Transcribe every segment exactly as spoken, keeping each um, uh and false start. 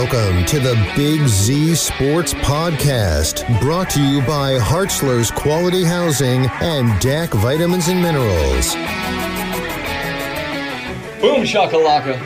Welcome to the Big Z Sports Podcast, brought to you by Hartzler's Quality Housing and D A C Vitamins and Minerals. Boom shakalaka.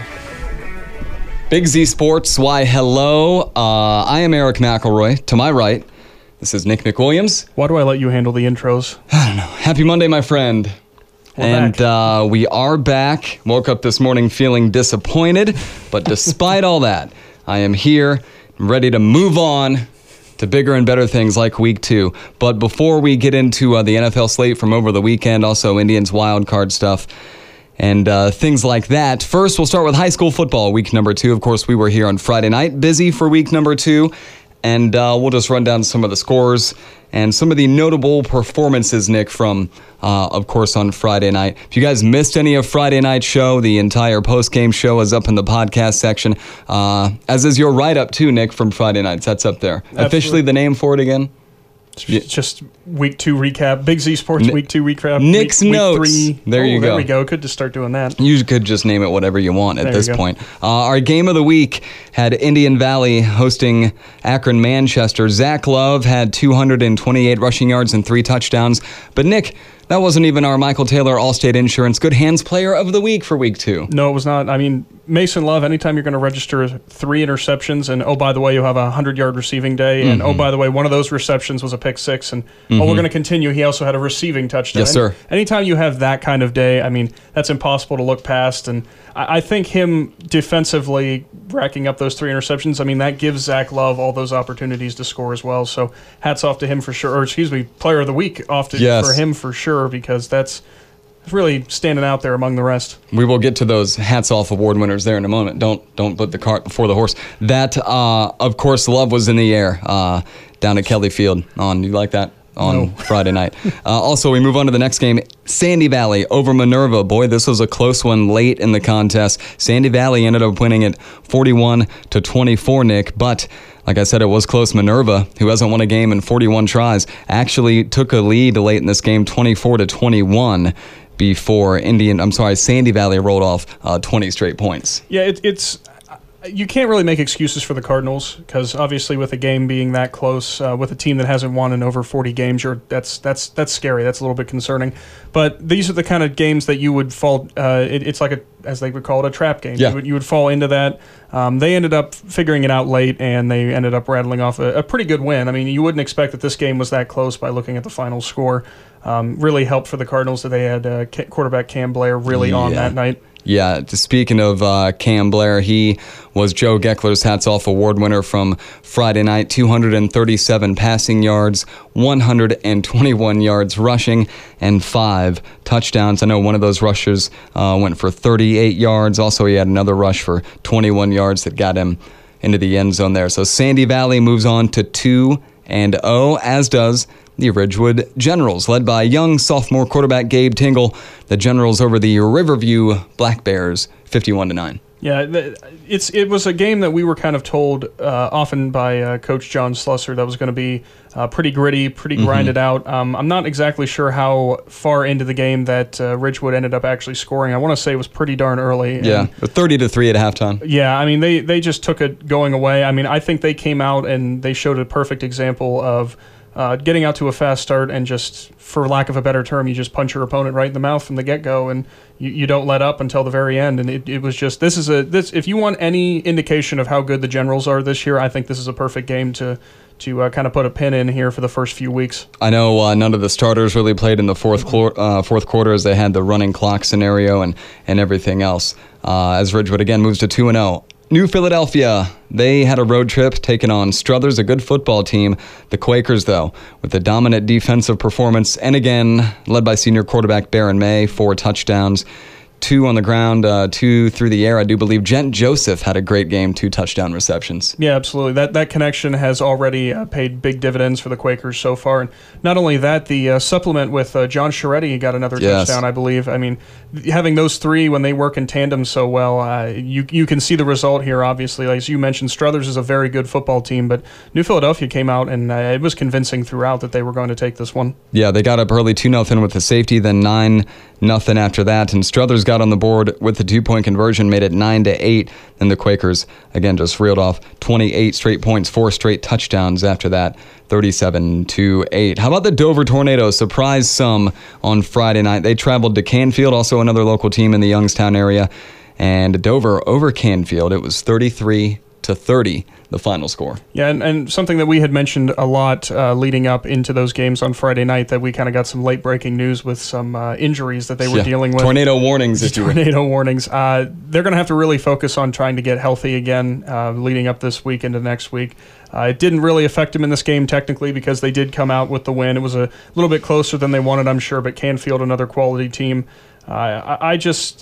Big Z Sports, why hello. Uh, I am Eric McElroy. To my right, this is Nick McWilliams. Why do I let you handle the intros? I don't know. Happy Monday, my friend. We're and uh, we are back. Woke up this morning feeling disappointed, but despite all that, I am here, ready to move on to bigger and better things like week two. But before we get into uh, the N F L slate from over the weekend, also Indians wild card stuff, and uh, things like that. First, we'll start with high school football, week number two. Of course, we were here on Friday night, busy for week number two. And uh, we'll just run down some of the scores and some of the notable performances, Nick, from, uh, of course, on Friday night. If you guys missed any of Friday night's show, the entire post-game show is up in the podcast section, uh, as is your write-up, too, Nick, from Friday nights. That's up there. Absolutely. Officially the name for it again? It's just week two recap. Big Z Sports N- week two recap. Nick's week, notes. Week three. There oh, you go. There we go. Could just start doing that. You could just name it whatever you want at there this point. Uh, our game of the week had Indian Valley hosting Akron Manchester. Zach Love had two hundred twenty-eight rushing yards and three touchdowns. But Nick, that wasn't even our Michael Taylor Allstate Insurance Good Hands Player of the Week for week two. No, it was not. I mean, Mason Love, anytime you're going to register three interceptions, and oh, by the way, you'll have a hundred-yard receiving day, and mm-hmm. oh, by the way, one of those receptions was a pick six, and mm-hmm. oh, we're going to continue. He also had a receiving touchdown. Yes, sir. And anytime you have that kind of day, I mean, that's impossible to look past, and I, I think him defensively racking up those three interceptions, I mean, that gives Zach Love all those opportunities to score as well, so hats off to him for sure, or excuse me, Player of the Week off to, yes. for him for sure, because that's really standing out there among the rest. We will get to those hats off award winners there in a moment. Don't don't put the cart before the horse. That, uh, of course, Love was in the air uh, down at Kelly Field on, you like that? On no. Friday night. Uh, also, we move on to the next game. Sandy Valley over Minerva. Boy, this was a close one late in the contest. Sandy Valley ended up winning it forty-one to twenty-four, Nick. But, like I said, it was close. Minerva, who hasn't won a game in forty-one tries, actually took a lead late in this game, twenty-four to twenty-one. Before Indian, I'm sorry, Sandy Valley rolled off uh, twenty straight points. Yeah, it, it's you can't really make excuses for the Cardinals because obviously with a game being that close, uh, with a team that hasn't won in over forty games, you're, that's that's that's scary. That's a little bit concerning. But these are the kind of games that you would fall. Uh, it, it's like a, as they would call it, a trap game. Yeah. You would, you would fall into that. Um, they ended up figuring it out late, and they ended up rattling off a, a pretty good win. I mean, you wouldn't expect that this game was that close by looking at the final score. Um, really helped for the Cardinals that they had uh, quarterback Cam Blair really yeah. on that night. Yeah, speaking of uh, Cam Blair, he was Joe Geckler's Hats Off Award winner from Friday night. two hundred thirty-seven passing yards, one hundred twenty-one yards rushing, and five touchdowns. I know one of those rushers uh, went for thirty-eight yards. Also, he had another rush for twenty-one yards that got him into the end zone there. So Sandy Valley moves on to two and oh, as does the Ridgewood Generals, led by young sophomore quarterback Gabe Tingle. The Generals over the Riverview Black Bears, fifty-one to nine. Yeah, it's it was a game that we were kind of told uh, often by uh, Coach John Slusser that was going to be uh, pretty gritty, pretty mm-hmm. grinded out. Um, I'm not exactly sure how far into the game that uh, Ridgewood ended up actually scoring. I want to say it was pretty darn early. Yeah, and, thirty to three at halftime. Yeah, I mean, they, they just took it going away. I mean, I think they came out and they showed a perfect example of Uh, getting out to a fast start and just, for lack of a better term, you just punch your opponent right in the mouth from the get-go, and you, you don't let up until the very end. And it, it was just, this is a, this if you want any indication of how good the Generals are this year, I think this is a perfect game to to uh, kind of put a pin in here for the first few weeks. I know uh, none of the starters really played in the fourth, clo- uh, fourth quarter as they had the running clock scenario and, and everything else. Uh, as Ridgewood again moves to two and oh. New Philadelphia, they had a road trip taking on Struthers, a good football team. The Quakers, though, with a dominant defensive performance, and again, led by senior quarterback Baron May, four touchdowns. Two on the ground, uh, two through the air. I do believe Jent Joseph had a great game, two touchdown receptions. Yeah, absolutely. That that connection has already uh, paid big dividends for the Quakers so far. And not only that, the uh, supplement with uh, John Scheretti got another yes. touchdown, I believe. I mean, having those three when they work in tandem so well, uh, you you can see the result here, obviously. Like, as you mentioned, Struthers is a very good football team, but New Philadelphia came out, and uh, it was convincing throughout that they were going to take this one. Yeah, they got up early two nothing with the safety, then nine nothing after that, and Struthers got on the board with the two-point conversion, made it nine to eight. Then the Quakers, again, just reeled off twenty-eight straight points, four straight touchdowns after that, thirty-seven to eight. How about the Dover Tornadoes? Surprised some on Friday night. They traveled to Canfield, also another local team in the Youngstown area. And Dover over Canfield, it was thirty-three to thirty, the final score. Yeah, and, and something that we had mentioned a lot uh, leading up into those games on Friday night, that we kind of got some late breaking news with some uh, injuries that they were yeah. dealing with. Tornado warnings, if you will. Tornado warnings. Uh, they're going to have to really focus on trying to get healthy again uh, leading up this week into next week. Uh, it didn't really affect them in this game technically because they did come out with the win. It was a little bit closer than they wanted, I'm sure, but Canfield, another quality team. Uh, I, I just...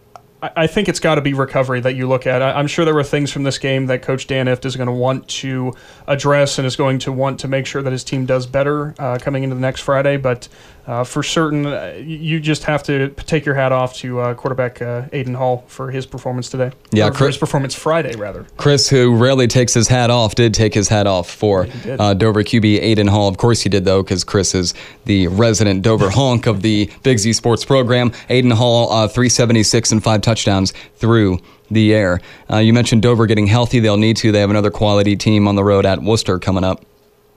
I think it's got to be recovery that you look at. I'm sure there were things from this game that Coach Dan Ift is going to want to address and is going to want to make sure that his team does better uh, coming into the next Friday. But uh, for certain, uh, you just have to take your hat off to uh, quarterback uh, Aiden Hall for his performance today. Yeah, or for his performance Friday, rather. Chris, who rarely takes his hat off, did take his hat off for yeah, uh, Dover Q B Aiden Hall. Of course he did, though, because Chris is the resident Dover honk of the Big Z Sports program. Aiden Hall, uh, three seventy-six and five touchdowns through the air. Uh, you mentioned Dover getting healthy. They'll need to. They have another quality team on the road at Worcester coming up.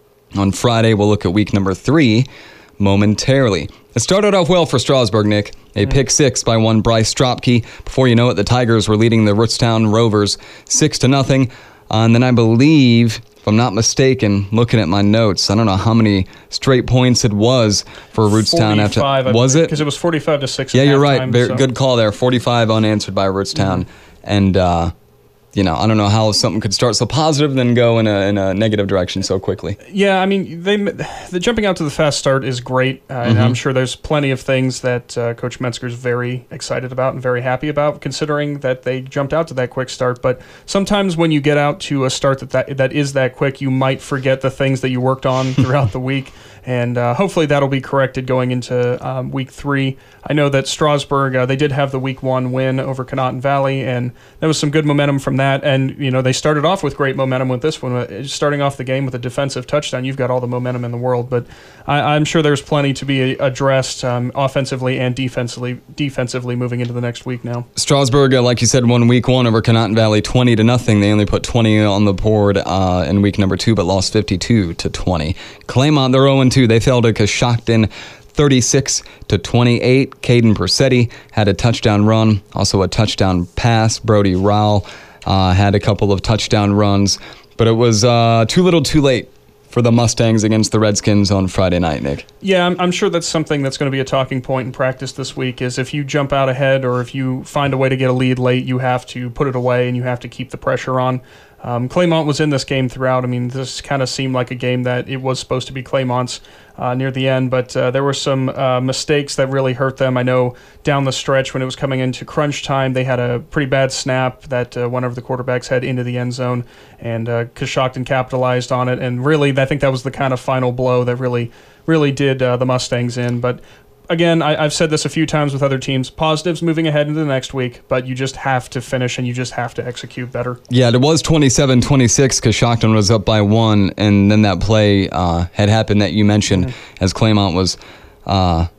On Friday, we'll look at week number three momentarily. It started off well for Strasburg, Nick. A mm-hmm. pick six by one Bryce Stropke. Before you know it, the Tigers were leading the Rootstown Rovers six to nothing. Uh, and then I believe, if I'm not mistaken, looking at my notes, I don't know how many straight points it was for Rootstown after. Was it? Because it was forty-five to six. Yeah, you're right. Time, Very, so. Good call there. forty-five unanswered by Rootstown. Mm-hmm. And, uh, you know, I don't know how something could start so positive then go in a, in a negative direction so quickly. Yeah, I mean, they the jumping out to the fast start is great, uh, and mm-hmm. I'm sure there's plenty of things that uh, Coach Metzger's very excited about and very happy about, considering that they jumped out to that quick start. But sometimes when you get out to a start that, that, that is that quick, you might forget the things that you worked on throughout the week. And uh, hopefully that'll be corrected going into um, week three. I know that Strasburg, uh, they did have the week one win over Conotton Valley, and there was some good momentum from that. And, you know, they started off with great momentum with this one. Starting off the game with a defensive touchdown, you've got all the momentum in the world. But I, I'm sure there's plenty to be addressed um, offensively and defensively defensively moving into the next week now. Strasburg, uh, like you said, won week one over Conotton Valley twenty to nothing. They only put twenty on the board uh, in week number two, but lost fifty-two to twenty. Claymont, they're oh and two. They fell to Coshocton thirty-six to twenty-eight. Caden Persetti had a touchdown run, also a touchdown pass. Brody Rowell uh, had a couple of touchdown runs, but it was uh, too little too late for the Mustangs against the Redskins on Friday night, Nick. Yeah, I'm, I'm sure that's something that's going to be a talking point in practice this week, is if you jump out ahead or if you find a way to get a lead late, you have to put it away and you have to keep the pressure on. Um, Claymont was in this game throughout. I mean, this kind of seemed like a game that it was supposed to be Claymont's uh, near the end, but uh, there were some uh, mistakes that really hurt them. I know down the stretch when it was coming into crunch time, they had a pretty bad snap that uh, one of the quarterbacks had into the end zone, and uh, Coshocton capitalized on it. And really, I think that was the kind of final blow that really, really did uh, the Mustangs in. But again, I, I've said this a few times with other teams, positives moving ahead into the next week, but you just have to finish and you just have to execute better. Yeah, it was twenty-seven twenty-six because Coshocton was up by one, and then that play uh, had happened that you mentioned mm-hmm. as Claymont was, uh,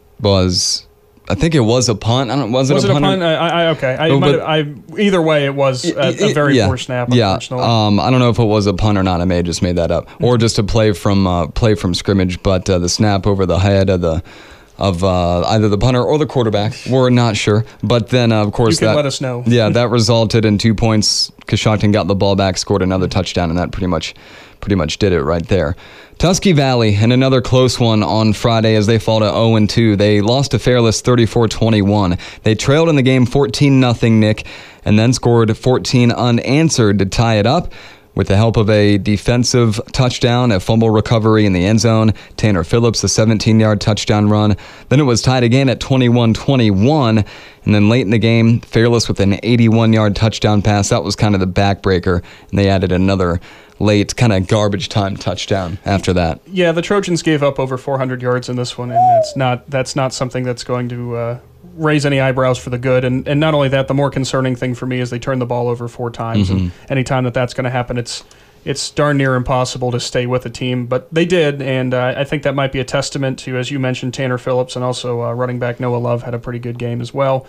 was, I think it was a punt. I don't, was it was a punt? Was it a punt? I, I, okay. I, oh, might, I, either way, it was a, a very yeah, poor snap, yeah. unfortunately. Um, I don't know if it was a punt or not. I may have just made that up. Mm-hmm. Or just a play from uh, play from scrimmage, but uh, the snap over the head of the of uh, either the punter or the quarterback. We're not sure. But then, uh, of course, you can that, let us know. yeah, that resulted in two points. Coshocton got the ball back, scored another touchdown, and that pretty much pretty much did it right there. Tusky Valley, and another close one on Friday as they fall to oh and two. They lost to Fairless thirty-four twenty-one. They trailed in the game fourteen nothing, Nick, and then scored fourteen unanswered to tie it up. With the help of a defensive touchdown, a fumble recovery in the end zone, Tanner Phillips, a seventeen-yard touchdown run. Then it was tied again at twenty-one twenty-one. And then late in the game, Fairless with an eighty-one-yard touchdown pass. That was kind of the backbreaker. And they added another late kind of garbage time touchdown after that. Yeah, the Trojans gave up over four hundred yards in this one, and that's not that's not something that's going to uh, raise any eyebrows for the good. And and not only that, the more concerning thing for me is they turned the ball over four times. Mm-hmm. And anytime that that's going to happen, it's it's darn near impossible to stay with a team. But they did, and uh, I think that might be a testament to, as you mentioned, Tanner Phillips, and also uh, running back Noah Love had a pretty good game as well.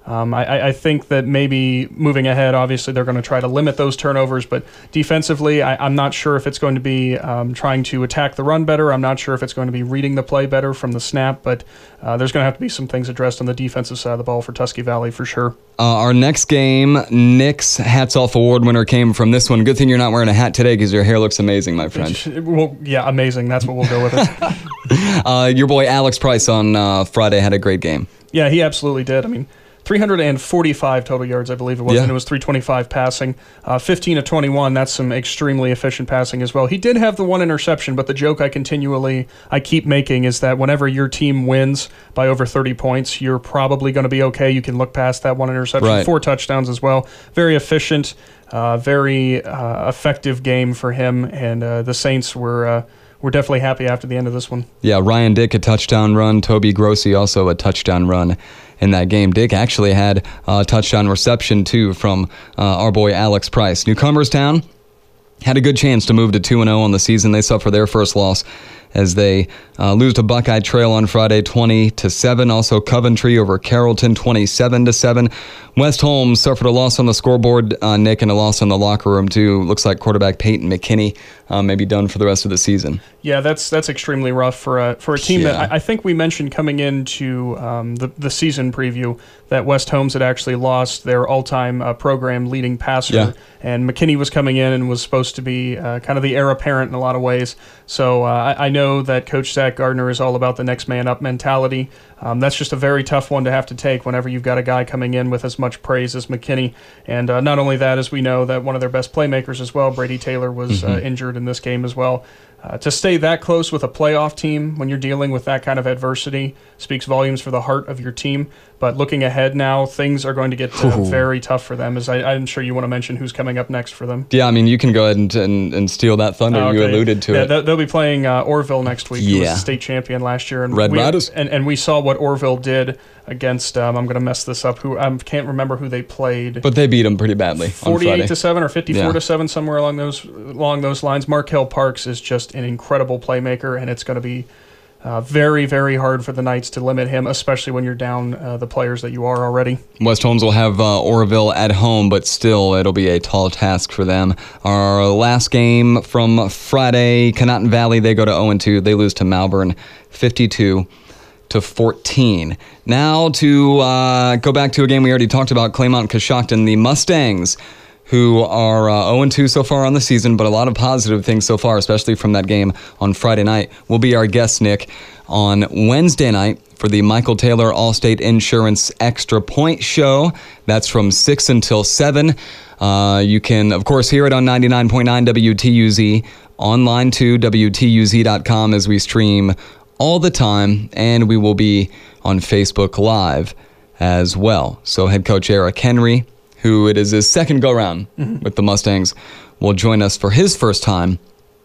Um, I, I think that maybe moving ahead, obviously they're going to try to limit those turnovers, but defensively, I, I'm not sure if it's going to be um, trying to attack the run better. I'm not sure if it's going to be reading the play better from the snap, but uh, there's going to have to be some things addressed on the defensive side of the ball for Tusky Valley for sure. Uh, our next game, Nick's Hats Off Award winner came from this one. Good thing you're not wearing a hat today because your hair looks amazing, my friend. Well, yeah, amazing. That's what we'll go with it. uh, your boy Alex Price on uh, Friday had a great game. Yeah, he absolutely did. I mean, three hundred forty-five total yards, I believe it was, yeah. and it was three twenty-five passing. Uh, fifteen to twenty-one, that's some extremely efficient passing as well. He did have the one interception, but the joke I continually, I keep making is that whenever your team wins by over thirty points, you're probably going to be okay. You can look past that one interception. Right. Four touchdowns as well. Very efficient, uh, very uh, effective game for him, and uh, the Saints were... Uh, We're definitely happy after the end of this one. Yeah, Ryan Dick, a touchdown run. Toby Grossi, also a touchdown run in that game. Dick actually had a touchdown reception, too, from uh, our boy Alex Price. Newcomerstown had a good chance to move to two and oh on the season. They suffer their first loss as they uh, lose to Buckeye Trail on Friday, twenty to seven. Also, Coventry over Carrollton, twenty-seven to seven. West Holmes suffered a loss on the scoreboard, uh, Nick, and a loss in the locker room, too. Looks like quarterback Peyton McKinney uh, may be done for the rest of the season. Yeah, that's that's extremely rough for a for a team yeah. that I, I think we mentioned coming into um, the the season preview that West Holmes had actually lost their all-time uh, program leading passer, yeah. and McKinney was coming in and was supposed to be uh, kind of the heir apparent in a lot of ways. So uh, I, I know that Coach Zach Gardner is all about the next man up mentality. Um, that's just a very tough one to have to take whenever you've got a guy coming in with as much praise as McKinney. And uh, not only that, as we know, that one of their best playmakers as well, Brady Taylor, was mm-hmm. uh, injured in this game as well. Uh, to stay that close with a playoff team when you're dealing with that kind of adversity speaks volumes for the heart of your team. But looking ahead now, things are going to get uh, very tough for them. As I, I'm sure you want to mention who's coming up next for them. Yeah, I mean, you can go ahead and and, and steal that thunder. Oh, okay. You alluded to yeah, it. They'll be playing uh, Orville next week, who yeah. was the state champion last year. And Red we, Riders. And, and we saw what Orville did against, um, I'm going to mess this up, who I can't remember who they played. But they beat them pretty badly on Friday. forty-eight to seven or fifty-four yeah. to seven, somewhere along those along those lines. Markel Parks is just an incredible playmaker, and it's going to be uh, very, very hard for the Knights to limit him, especially when you're down uh, the players that you are already. West Holmes will have uh, Oroville at home, but still it'll be a tall task for them. Our last game from Friday, Conotton Valley, they go to oh and two. They lose to Malvern fifty-two to fourteen. Now to uh, go back to a game we already talked about, Claymont Coshocton, the Mustangs, who are uh, oh and two so far on the season, but a lot of positive things so far, especially from that game on Friday night, will be our guest, Nick, on Wednesday night for the Michael Taylor Allstate Insurance Extra Point Show. That's from six until seven. Uh, you can, of course, hear it on ninety-nine point nine W T U Z, online too, W T U Z dot com, as we stream all the time, and we will be on Facebook Live as well. So head coach Eric Henry, who it is his second go-round mm-hmm. with the Mustangs, will join us for his first time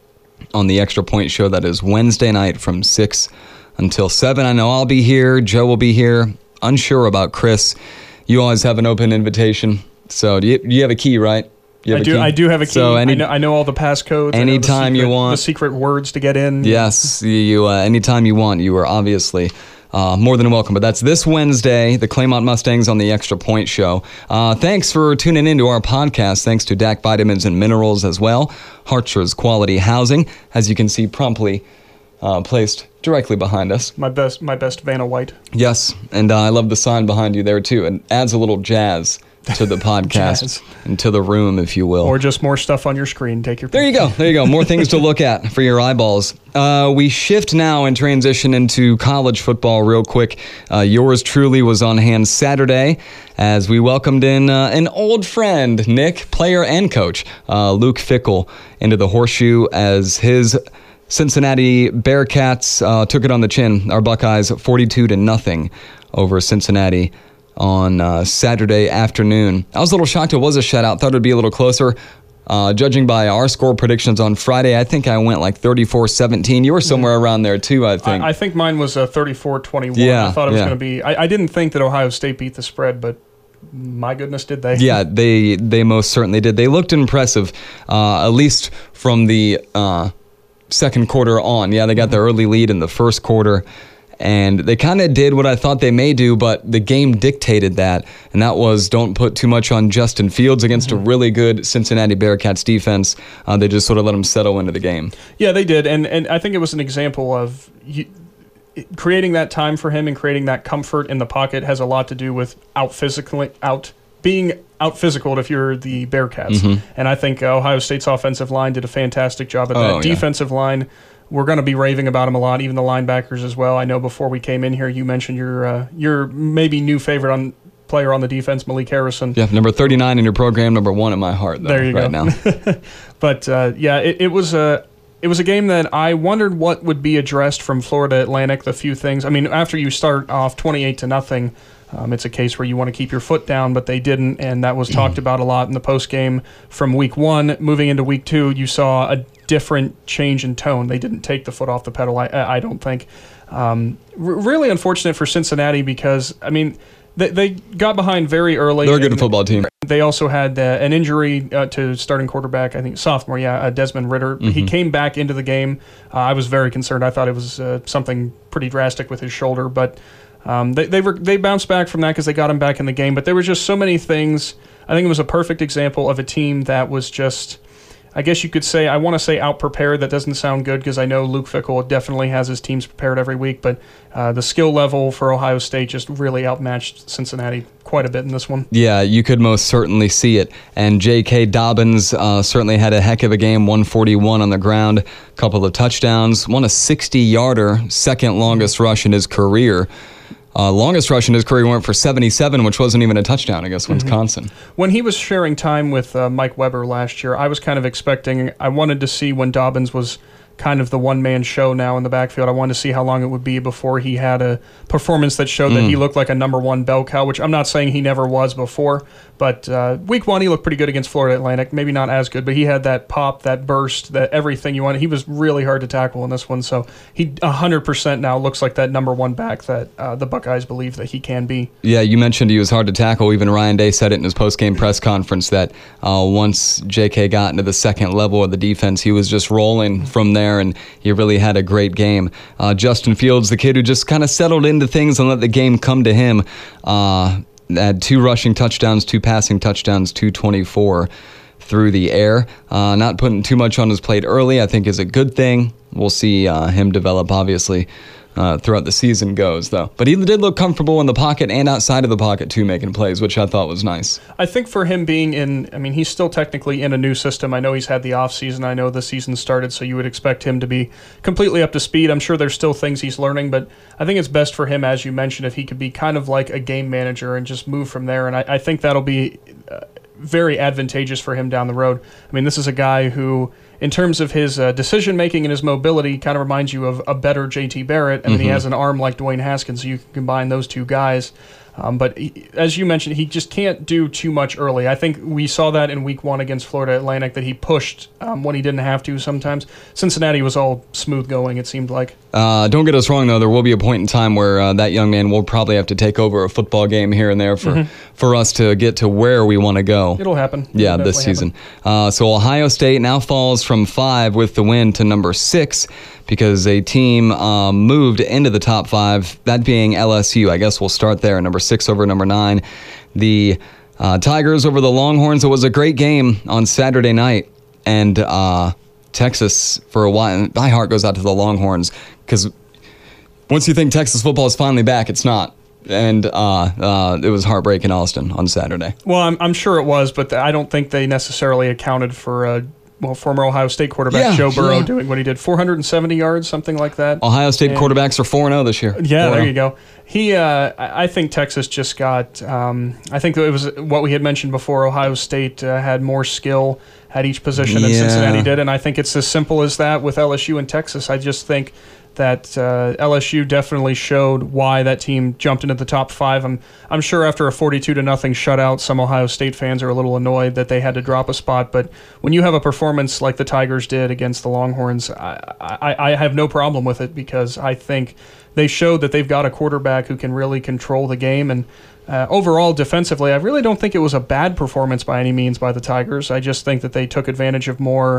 on the Extra Point Show. That is Wednesday night from six until seven. I know I'll be here. Joe will be here. Unsure about Chris. You always have an open invitation. So do you, you have a key, right? You have I a do. key? I do have a key. So any, I know. I know all the passcodes. Anytime secret, you want the secret words to get in. Yes, you. Uh, anytime you want, you are obviously uh, more than welcome. But that's this Wednesday, the Claymont Mustangs on the Extra Point Show. Uh, thanks for tuning into our podcast. Thanks to D A C Vitamins and Minerals as well. Hartsher's Quality Housing, as you can see, promptly uh, placed directly behind us. My best, my best Vanna White. Yes, and uh, I love the sign behind you there too. It adds a little jazz to the podcast and to the room, if you will. Or just more stuff on your screen. Take your pick. There you go. There you go. More things to look at for your eyeballs. Uh, we shift now and transition into college football real quick. Uh, yours truly was on hand Saturday as we welcomed in uh, an old friend, Nick, player and coach, uh, Luke Fickle, into the Horseshoe as his Cincinnati Bearcats uh, took it on the chin. Our Buckeyes forty-two to nothing over Cincinnati on uh, Saturday afternoon. I was a little shocked it was a shutout. Thought it would be a little closer. Uh, judging by our score predictions on Friday, I think I went like thirty-four seventeen. You were somewhere around there too, I think. I, I think mine was uh, thirty-four twenty-one. Yeah, I thought it was yeah. going to be... I, I didn't think that Ohio State beat the spread, but my goodness, did they? Yeah, they they most certainly did. They looked impressive, uh, at least from the uh, second quarter on. Yeah, they got the early lead in the first quarter, And they kind of did what I thought they may do, but the game dictated that, and that was don't put too much on Justin Fields against mm-hmm. a really good Cincinnati Bearcats defense. Uh, they just sort of let him settle into the game. Yeah, they did, and and I think it was an example of you, creating that time for him and creating that comfort in the pocket has a lot to do with out physically out being out physical if you're the Bearcats. Mm-hmm. And I think Ohio State's offensive line did a fantastic job at that. Oh, yeah. Defensive line, we're going to be raving about him a lot, even the linebackers as well. I know before we came in here, you mentioned your uh, your maybe new favorite on player on the defense, Malik Harrison. Yeah, number thirty-nine in your program, number one in my heart, though, there you right go. now. But, uh, yeah, it, it was a... It was a game that I wondered what would be addressed from Florida Atlantic, the few things. I mean, after you start off twenty-eight to nothing, um, it's a case where you want to keep your foot down, but they didn't, and that was talked about a lot in the postgame from week one. Moving into week two, you saw a different change in tone. They didn't take the foot off the pedal, I, I don't think. Um, r- really unfortunate for Cincinnati because, I mean, they, they got behind very early. They're a good football team. They also had uh, an injury uh, to starting quarterback, I think sophomore, yeah, uh, Desmond Ridder. Mm-hmm. He came back into the game. Uh, I was very concerned. I thought it was uh, something pretty drastic with his shoulder, but um, they they, were, they bounced back from that because they got him back in the game. But there were just so many things. I think it was a perfect example of a team that was just, I guess you could say, I want to say out-prepared. That doesn't sound good because I know Luke Fickell definitely has his teams prepared every week, but uh, the skill level for Ohio State just really outmatched Cincinnati quite a bit in this one. Yeah, you could most certainly see it. And J K. Dobbins uh, certainly had a heck of a game, one forty-one on the ground, a couple of touchdowns, won a sixty-yarder, second longest rush in his career. Uh, longest rush in his career went for seventy-seven, which wasn't even a touchdown against Wisconsin. Mm-hmm. When he was sharing time with uh, Mike Weber last year, I was kind of expecting, I wanted to see when Dobbins was kind of the one-man show now in the backfield. I wanted to see how long it would be before he had a performance that showed mm. that he looked like a number one bell cow, which I'm not saying he never was before, but uh, week one he looked pretty good against Florida Atlantic. Maybe not as good, but he had that pop, that burst, that everything you wanted. He was really hard to tackle in this one, so he one hundred percent now looks like that number one back that uh, the Buckeyes believe that he can be. Yeah, you mentioned he was hard to tackle. Even Ryan Day said it in his post-game press conference that uh, once J K got into the second level of the defense, he was just rolling from there, and he really had a great game. Uh, Justin Fields, the kid who just kind of settled into things and let the game come to him, uh, had two rushing touchdowns, two passing touchdowns, two twenty-four through the air. Uh, not putting too much on his plate early, I think, is a good thing. We'll see uh, him develop, obviously, uh, throughout the season goes, though. But he did look comfortable in the pocket and outside of the pocket, too, making plays, which I thought was nice. I think for him being in, I mean, he's still technically in a new system. I know he's had the offseason. I know the season started, so you would expect him to be completely up to speed. I'm sure there's still things he's learning, but I think it's best for him, as you mentioned, if he could be kind of like a game manager and just move from there. And I, I think that'll be uh, very advantageous for him down the road. I mean, this is a guy who, in terms of his uh, decision-making and his mobility, kind of reminds you of a better J T Barrett, and mm-hmm. then he has an arm like Dwayne Haskins, so you can combine those two guys. Um, but he, as you mentioned, he just can't do too much early. I think we saw that in week one against Florida Atlantic, that he pushed um, when he didn't have to sometimes. Cincinnati was all smooth going, it seemed like. Uh, don't get us wrong, though. There will be a point in time where uh, that young man will probably have to take over a football game here and there for, mm-hmm. for us to get to where we want to go. It'll happen. It'll yeah, this season. Uh, so Ohio State now falls from five with the win to number six, because a team um, moved into the top five, that being L S U. I guess we'll start there, number six over number nine. The uh, Tigers over the Longhorns. It was a great game on Saturday night, and uh, Texas, for a while, my heart goes out to the Longhorns, because once you think Texas football is finally back, it's not. And uh, uh, it was heartbreaking Austin on Saturday. Well, I'm, I'm sure it was, but I don't think they necessarily accounted for uh, well, former Ohio State quarterback yeah, Joe Burrow yeah. doing what he did, four hundred seventy yards, something like that. Ohio State and, quarterbacks are four and oh this year. Yeah, there you go. He, uh, I think Texas just got, um, I think it was what we had mentioned before, Ohio State uh, had more skill at each position than yeah. Cincinnati did, and I think it's as simple as that with L S U and Texas. I just think that uh, L S U definitely showed why that team jumped into the top five. I'm I'm sure after a forty-two to nothing shutout, some Ohio State fans are a little annoyed that they had to drop a spot. But when you have a performance like the Tigers did against the Longhorns, I, I, I have no problem with it, because I think they showed that they've got a quarterback who can really control the game. And uh, overall, defensively, I really don't think it was a bad performance by any means by the Tigers. I just think that they took advantage of more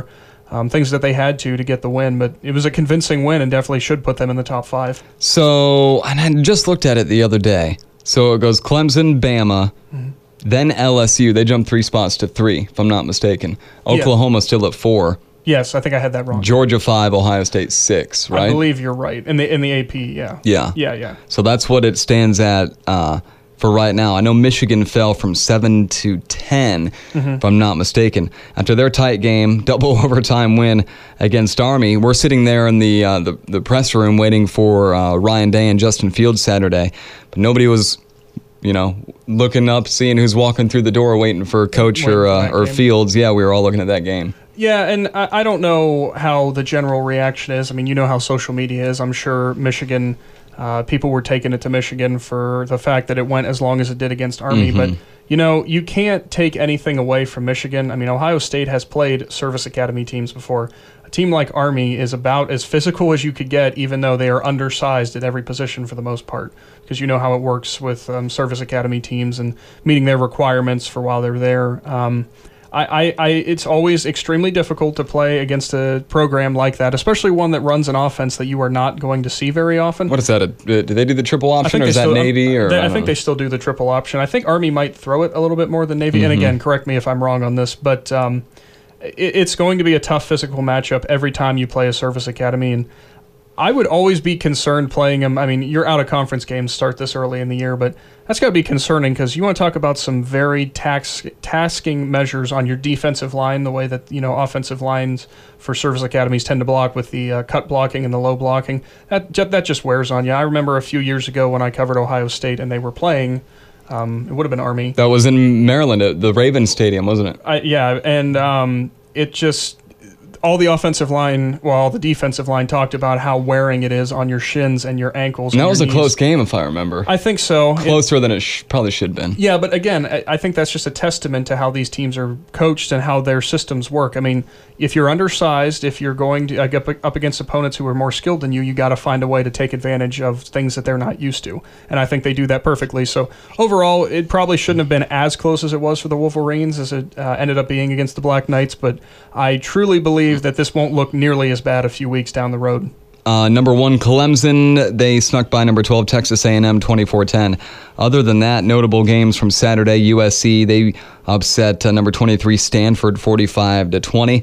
um, things that they had to to get the win. But it was a convincing win and definitely should put them in the top five. So, and I just looked at it the other day. So it goes Clemson, Bama, mm-hmm. then L S U. They jumped three spots to three, if I'm not mistaken. Oklahoma yeah. still at four. Yes, I think I had that wrong. Georgia five, Ohio State six, right? I believe you're right. In the in the A P, yeah. Yeah. Yeah, yeah. So that's what it stands at uh, for right now. I know Michigan fell from seven to ten, mm-hmm. if I'm not mistaken. After their tight game, double overtime win against Army, we're sitting there in the uh, the, the press room waiting for uh, Ryan Day and Justin Fields Saturday, but nobody was, you know, looking up, seeing who's walking through the door, waiting for Coach waiting or uh, or Fields. Yeah, we were all looking at that game. Yeah, and I, I don't know how the general reaction is. I mean, you know how social media is. I'm sure Michigan, uh, people were taking it to Michigan for the fact that it went as long as it did against Army. Mm-hmm. But, you know, you can't take anything away from Michigan. I mean, Ohio State has played service academy teams before. A team like Army is about as physical as you could get, even though they are undersized at every position for the most part, because you know how it works with um, service academy teams and meeting their requirements for while they're there. Um I, I, I, it's always extremely difficult to play against a program like that, especially one that runs an offense that you are not going to see very often. What is that? A, do they do the triple option, or is that still, Navy? Or they, I, I think know. they still do the triple option. I think Army might throw it a little bit more than Navy. Mm-hmm. And again, correct me if I'm wrong on this, but um, it, it's going to be a tough physical matchup every time you play a service academy. And I would always be concerned playing them. I mean, your out-of-conference games start this early in the year, but that's got to be concerning because you want to talk about some very tax, tasking measures on your defensive line, the way that, you know, offensive lines for service academies tend to block with the uh, cut blocking and the low blocking. That, that just wears on you. I remember a few years ago when I covered Ohio State and they were playing, um, it would have been Army. That was in Maryland at the Ravens Stadium, wasn't it? I, yeah, and um, it just... all the offensive line, well, all the defensive line talked about how wearing it is on your shins and your ankles. And and that was a knees. close game, if I remember. I think so. Closer it, than it sh- probably should have been. Yeah, but again, I, I think that's just a testament to how these teams are coached and how their systems work. I mean, if you're undersized, if you're going to uh, get up against opponents who are more skilled than you, you got to find a way to take advantage of things that they're not used to. And I think they do that perfectly. So overall, it probably shouldn't have been as close as it was for the Wolverines as it uh, ended up being against the Black Knights. But I truly believe that this won't look nearly as bad a few weeks down the road. Uh, number one, Clemson, they snuck by number twelve, Texas A and M, twenty-four ten. Other than that, notable games from Saturday, U S C, they upset uh, number twenty-three, Stanford, forty-five to twenty.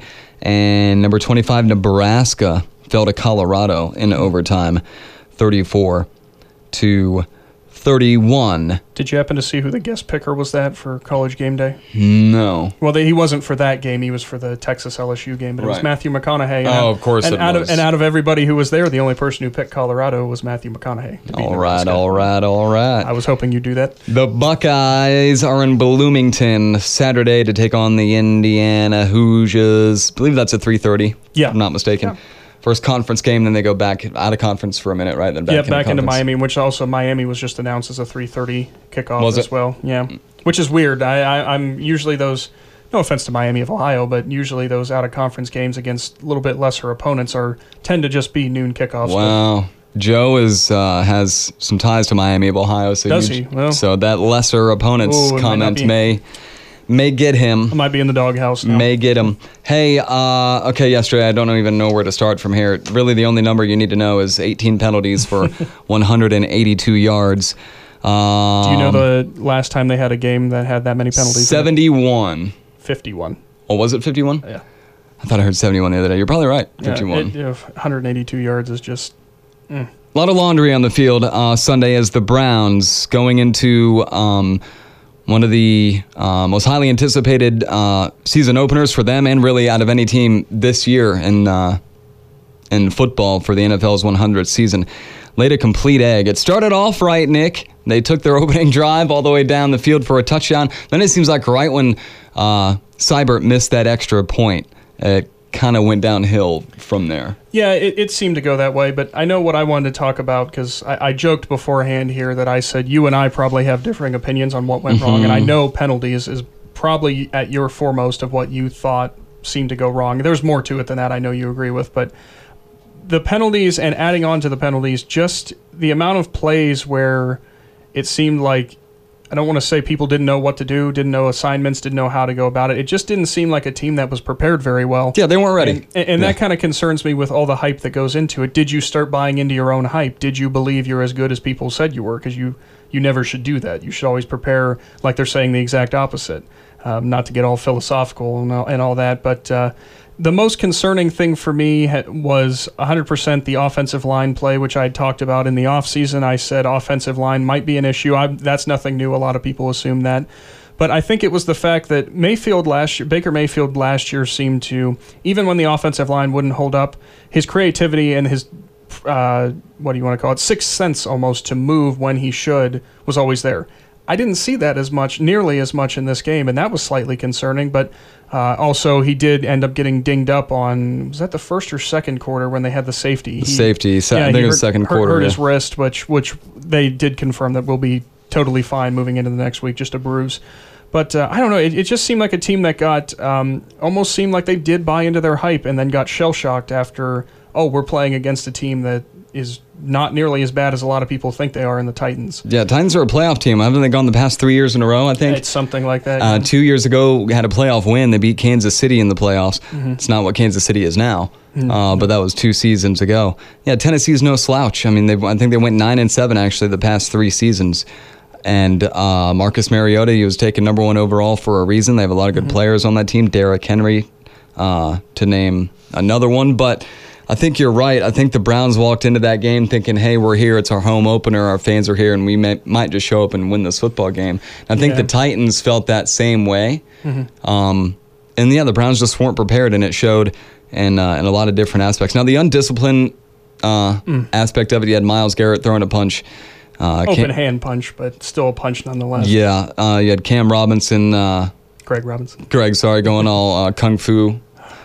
And number twenty-five, Nebraska, fell to Colorado in overtime, thirty-four to thirty-one. Did you happen to see who the guest picker was that for College Game Day? No. Well, they, he wasn't for that game. He was for the Texas L S U game, but it right. was Matthew McConaughey. And oh, out, of course and it out was. Of, and out of everybody who was there, the only person who picked Colorado was Matthew McConaughey. All right, all right, all right. I was hoping you'd do that. The Buckeyes are in Bloomington Saturday to take on the Indiana Hoosiers. I believe that's at three thirty, yeah. if I'm not mistaken. Yeah. First conference game, then they go back out of conference for a minute, right? Then back yeah, into back into conference. Miami, which also Miami was just announced as a three thirty kickoff was as it? well. Yeah, which is weird. I, I, I'm usually those, no offense to Miami of Ohio, but usually those out-of-conference games against a little bit lesser opponents are tend to just be noon kickoffs. Wow. Joe is uh, has some ties to Miami of Ohio. So Does you, he? Well, so that lesser opponents ooh, comment might, may... May get him. I might be in the doghouse now. May get him. Hey, uh, okay, yesterday, I don't even know where to start from here. Really, the only number you need to know is eighteen penalties for one hundred eighty-two yards. Um, Do you know the last time they had a game that had that many penalties? seventy-one. fifty-one. Oh, was it fifty-one? Yeah. I thought I heard seventy-one the other day. You're probably right. fifty-one. Yeah, it, you know, one hundred eighty-two yards is just... Mm. A lot of laundry on the field uh, Sunday as the Browns going into... Um, One of the uh, most highly anticipated uh, season openers for them and really out of any team this year in uh, in football for the N F L's one hundredth season. Laid a complete egg. It started off right, Nick. They took their opening drive all the way down the field for a touchdown. Then it seems like right when uh, Seibert missed that extra point, it kind of went downhill from there. Yeah, it, it seemed to go that way, but I know what I wanted to talk about because I, I joked beforehand here that I said you and I probably have differing opinions on what went mm-hmm. wrong, and I know penalties is probably at your foremost of what you thought seemed to go wrong. There's more to it than that I know you agree with, but the penalties and adding on to the penalties, just the amount of plays where it seemed like I don't want to say people didn't know what to do, didn't know assignments, didn't know how to go about it. It just didn't seem like a team that was prepared very well. Yeah, they weren't ready. And, and, and yeah. that kind of concerns me with all the hype that goes into it. Did you start buying into your own hype? Did you believe you're as good as people said you were? Because you, you never should do that. You should always prepare like they're saying the exact opposite. Um, not to get all philosophical and all, and all that, but uh, the most concerning thing for me ha- was one hundred percent the offensive line play, which I talked about in the offseason. I said offensive line might be an issue. I, that's nothing new. A lot of people assume that. But I think it was the fact that Mayfield last year, Baker Mayfield last year seemed to, even when the offensive line wouldn't hold up, his creativity and his, uh, what do you want to call it, sixth sense almost to move when he should was always there. I didn't see that as much, nearly as much in this game, and that was slightly concerning. But uh, also, he did end up getting dinged up on, was that the first or second quarter when they had the safety? The he, safety, se- yeah, I think he it was hurt, second hurt, quarter. hurt yeah. his wrist, which which they did confirm that will be totally fine moving into the next week, just a bruise. But uh, I don't know, it, it just seemed like a team that got, um, almost seemed like they did buy into their hype and then got shell-shocked after, oh, we're playing against a team that is not nearly as bad as a lot of people think they are in the Titans. Yeah, Titans are a playoff team. Haven't they gone the past three years in a row, I think? It's something like that. Uh, two years ago, we had a playoff win. They beat Kansas City in the playoffs. Mm-hmm. It's not what Kansas City is now, Mm-hmm. uh, but that was two seasons ago. Yeah, Tennessee's no slouch. I mean, they I think they went nine and seven actually the past three seasons. And uh, Marcus Mariota, he was taken number one overall for a reason. They have a lot of good Mm-hmm. players on that team. Derrick Henry, uh, to name another one. But I think you're right. I think the Browns walked into that game thinking, hey, we're here. It's our home opener. Our fans are here, and we may, might just show up and win this football game. And I think Yeah. the Titans felt that same way. Mm-hmm. Um, and, yeah, the Browns just weren't prepared, and it showed in, uh, in a lot of different aspects. Now, the undisciplined uh, Mm. aspect of it, you had Myles Garrett throwing a punch. Uh, Open Cam- hand punch, but still a punch nonetheless. yeah, uh, you had Cam Robinson, uh, Greg Robinson. Greg, sorry, going all uh, kung fu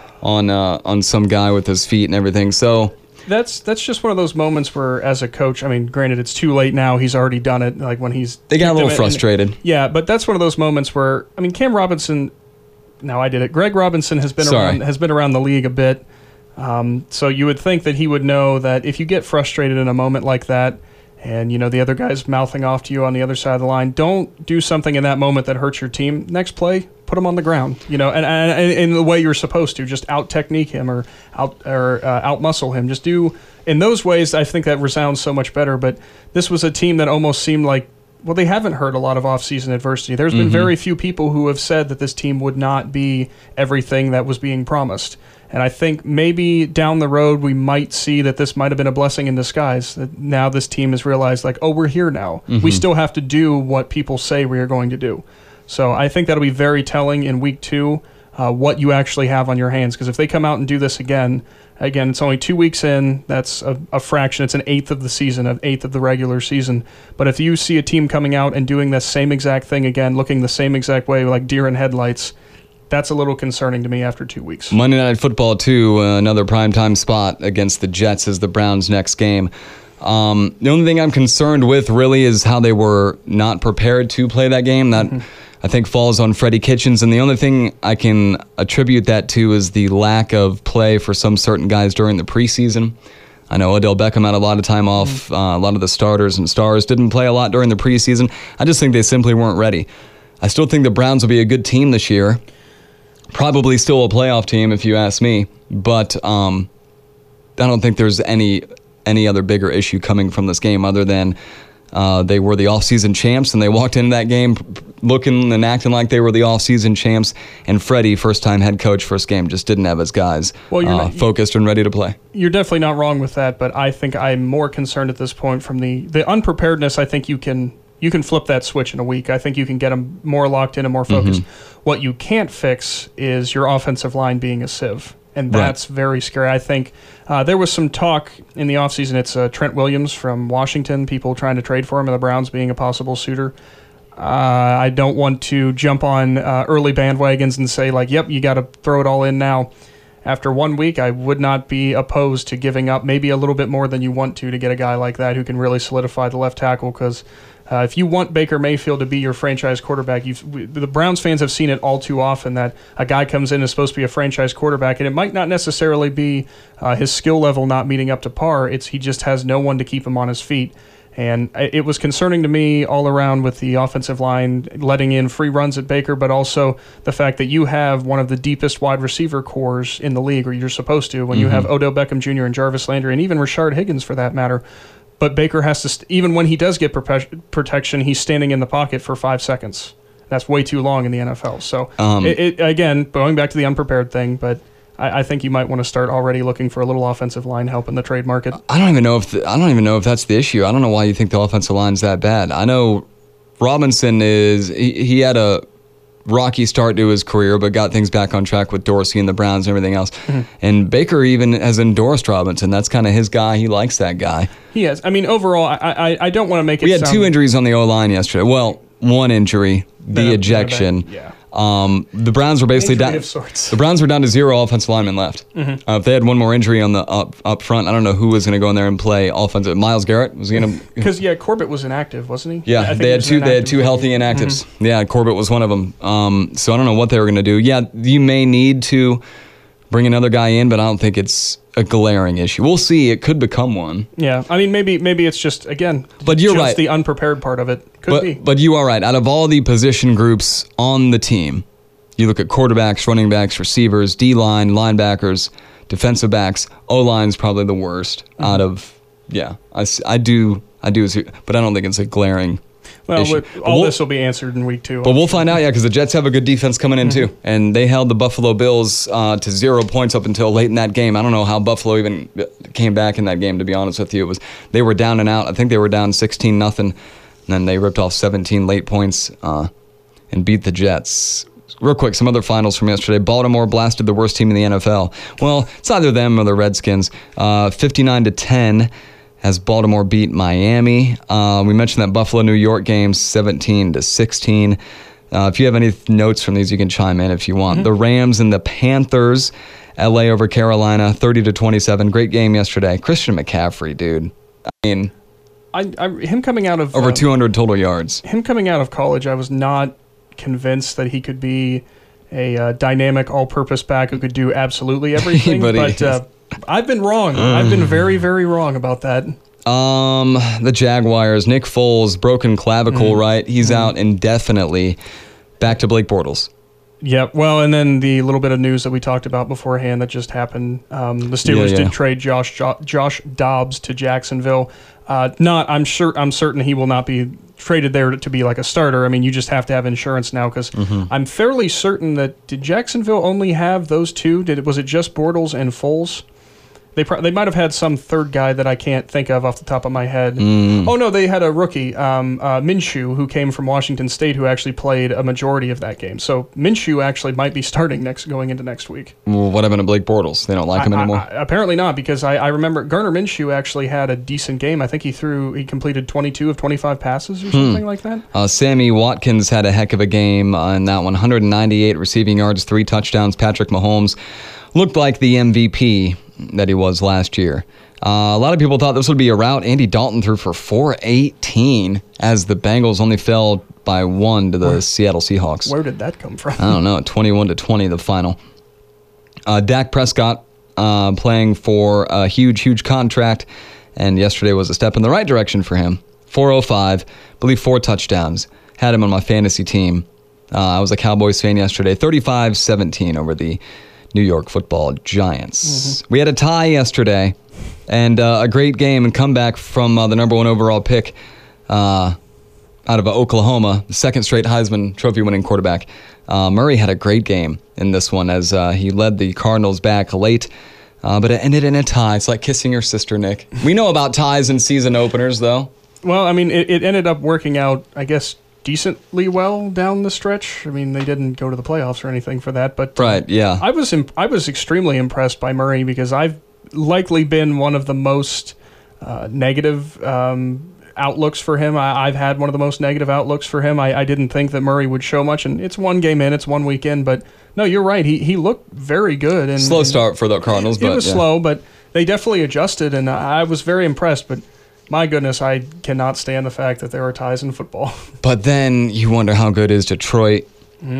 on uh, on some guy with his feet and everything. So That's that's just one of those moments where, as a coach, I mean, granted, it's too late now. He's already done it. Like when he's they got a kicked little him in- frustrated. Yeah, but that's one of those moments where, I mean, Cam Robinson. Now I did it. Greg Robinson has been Sorry. around has been around the league a bit. Um, so you would think that he would know that if you get frustrated in a moment like that, and you know the other guy's mouthing off to you on the other side of the line, don't do something in that moment that hurts your team. Next play, put him on the ground, you know, and, and, and in the way you're supposed to, just out technique him or out or uh, out muscle him. Just do in those ways. I think that resounds so much better. But this was a team that almost seemed like, well, they haven't heard a lot of off-season adversity. There's been Mm-hmm. very few people who have said that this team would not be everything that was being promised. And I think maybe down the road we might see that this might have been a blessing in disguise. That now this team has realized, like, oh, we're here now. Mm-hmm. We still have to do what people say we are going to do. So I think that'll be very telling in week two, uh, what you actually have on your hands. Because if they come out and do this again, again, it's only two weeks in. That's a, a fraction. It's an eighth of the season, an eighth of the regular season. But if you see a team coming out and doing the same exact thing again, looking the same exact way, like deer in headlights, that's a little concerning to me after two weeks. Monday Night Football, too, uh, another primetime spot against the Jets is the Browns' next game. Um, the only thing I'm concerned with, really, is how they were not prepared to play that game. That, mm-hmm. I think, falls on Freddie Kitchens. And the only thing I can attribute that to is the lack of play for some certain guys during the preseason. I know Odell Beckham had a lot of time off. Mm-hmm. Uh, a lot of the starters and stars didn't play a lot during the preseason. I just think they simply weren't ready. I still think the Browns will be a good team this year. Probably still a playoff team, if you ask me. But um, I don't think there's any any other bigger issue coming from this game other than uh, they were the offseason champs, and they walked into that game looking and acting like they were the offseason champs. And Freddie, first-time head coach, first game, just didn't have his guys well, you're uh, not, focused and ready to play. You're definitely not wrong with that, but I think I'm more concerned at this point from the, the unpreparedness. I think you can... You can flip that switch in a week. I think you can get them more locked in and more focused. Mm-hmm. What you can't fix is your offensive line being a sieve, and that's right. very scary. I think uh, there was some talk in the offseason. It's uh, Trent Williams from Washington, people trying to trade for him, and the Browns being a possible suitor. Uh, I don't want to jump on uh, early bandwagons and say, like, yep, you got to throw it all in now. After one week, I would not be opposed to giving up maybe a little bit more than you want to to get a guy like that who can really solidify the left tackle, because Uh, if you want Baker Mayfield to be your franchise quarterback, you've, we, the Browns fans have seen it all too often that a guy comes in and is supposed to be a franchise quarterback, and it might not necessarily be uh, his skill level not meeting up to par. It's he just has no one to keep him on his feet. And it was concerning to me all around with the offensive line letting in free runs at Baker, but also the fact that you have one of the deepest wide receiver cores in the league, or you're supposed to, when mm-hmm. you have Odell Beckham Junior and Jarvis Landry, and even Rashard Higgins for that matter. But Baker has to, st- even when he does get prope- protection, he's standing in the pocket for five seconds. That's way too long in the N F L. So, um, it, it, again, going back to the unprepared thing, but I, I think you might want to start already looking for a little offensive line help in the trade market. I don't even know if the, I don't even know if that's the issue. I don't know why you think the offensive line's that bad. I know Robinson is he, he had a rocky start to his career, but got things back on track with Dorsey and the Browns and everything else. Mm-hmm. And Baker even has endorsed Robinson. That's kind of his guy. He likes that guy. He has. I mean, overall, I I, I don't want to make it. We had sound... two injuries on the O-line yesterday. Well, one injury, the Been a- ejection. been a- yeah. Um, the Browns were basically down. The Browns were down to zero offensive linemen left. Mm-hmm. Uh, if they had one more injury on the up up front, I don't know who was going to go in there and play offensive. Miles Garrett was going to. Because yeah, Corbett was inactive, wasn't he? Yeah, I think they had two. They had two healthy game. inactives. Mm-hmm. Yeah, Corbett was one of them. Um, so I don't know what they were going to do. Yeah, you may need to bring another guy in, but I don't think it's a glaring issue. We'll see. It could become one. Yeah, I mean, maybe maybe it's just again. But you're just right. The unprepared part of it could but, be. But you are right. Out of all the position groups on the team, you look at quarterbacks, running backs, receivers, D-line, linebackers, defensive backs. O-line's probably the worst mm-hmm. out of, yeah. I, I do, I do, but I don't think it's a glaring well, issue. With, all we'll, this will be answered in week two. But we'll find out, yeah, because the Jets have a good defense coming in, mm-hmm. too. And they held the Buffalo Bills uh, to zero points up until late in that game. I don't know how Buffalo even came back in that game, to be honest with you. It was They were down and out. I think they were down sixteen nothing, and then they ripped off seventeen late points uh, and beat the Jets. Real quick, some other finals from yesterday. Baltimore blasted the worst team in the N F L. Well, it's either them or the Redskins. Uh, fifty-nine to ten as Baltimore beat Miami. Uh, we mentioned that Buffalo, New York game, seventeen to sixteen. Uh, if you have any th- notes from these, you can chime in if you want. Mm-hmm. The Rams and the Panthers, L A over Carolina, thirty to twenty-seven. Great game yesterday. Christian McCaffrey, dude. I mean, I, I him coming out of over uh, two hundred total yards. Him coming out of college, I was not convinced that he could be a uh, dynamic all-purpose back who could do absolutely everything. but but uh, I've been wrong. I've been very, very wrong about that. Um, the Jaguars, Nick Foles, broken clavicle, mm. right? He's mm. out indefinitely. Back to Blake Bortles. Yeah, well, and then the little bit of news that we talked about beforehand that just happened. Um, the Steelers yeah, yeah. did trade Josh jo- Josh Dobbs to Jacksonville. Uh, not, I'm sure, I'm certain he will not be traded there to, to be like a starter. I mean, you just have to have insurance now because mm-hmm. I'm fairly certain that did Jacksonville only have those two? Did was it just Bortles and Foles? They pro- they might have had some third guy that I can't think of off the top of my head. Mm. Oh, no, they had a rookie, um, uh, Minshew, who came from Washington State, who actually played a majority of that game. So Minshew actually might be starting next going into next week. Well, what happened to Blake Bortles? They don't like him I, anymore? I, I, apparently not, because I, I remember Gardner Minshew actually had a decent game. I think he threw, he completed twenty-two of twenty-five passes or something hmm. like that. Uh, Sammy Watkins had a heck of a game uh, in that one. one hundred ninety-eight receiving yards, three touchdowns. Patrick Mahomes looked like the M V P that he was last year. Uh, a lot of people thought this would be a rout. Andy Dalton threw for four eighteen as the Bengals only fell by one to the where, Seattle Seahawks. Where did that come from? I don't know. twenty-one to twenty the final. Uh, Dak Prescott uh, playing for a huge, huge contract, and yesterday was a step in the right direction for him. four oh five, I believe four touchdowns. Had him on my fantasy team. Uh, I was a Cowboys fan yesterday. thirty-five seventeen over the New York Football Giants. Mm-hmm. We had a tie yesterday, and uh, a great game and comeback from uh, the number one overall pick uh, out of uh, Oklahoma, the second straight Heisman Trophy winning quarterback. Uh, Murray had a great game in this one as uh, he led the Cardinals back late, uh, but it ended in a tie. It's like kissing your sister, Nick. We know about ties in season openers, though. Well, I mean, it, it ended up working out, I guess, decently well down the stretch. I mean, they didn't go to the playoffs or anything for that, but right, yeah. I was imp- I was extremely impressed by Murray because I've likely been one of the most uh, negative um, outlooks for him. I- I've had one of the most negative outlooks for him. I-, I didn't think that Murray would show much, and it's one game in, it's one week in, but no, you're right. He he looked very good. And slow start for the Cardinals, it, but it was yeah. slow, but they definitely adjusted, and I was very impressed. But my goodness, I cannot stand the fact that there are ties in football. But then you wonder how good is Detroit. Mm.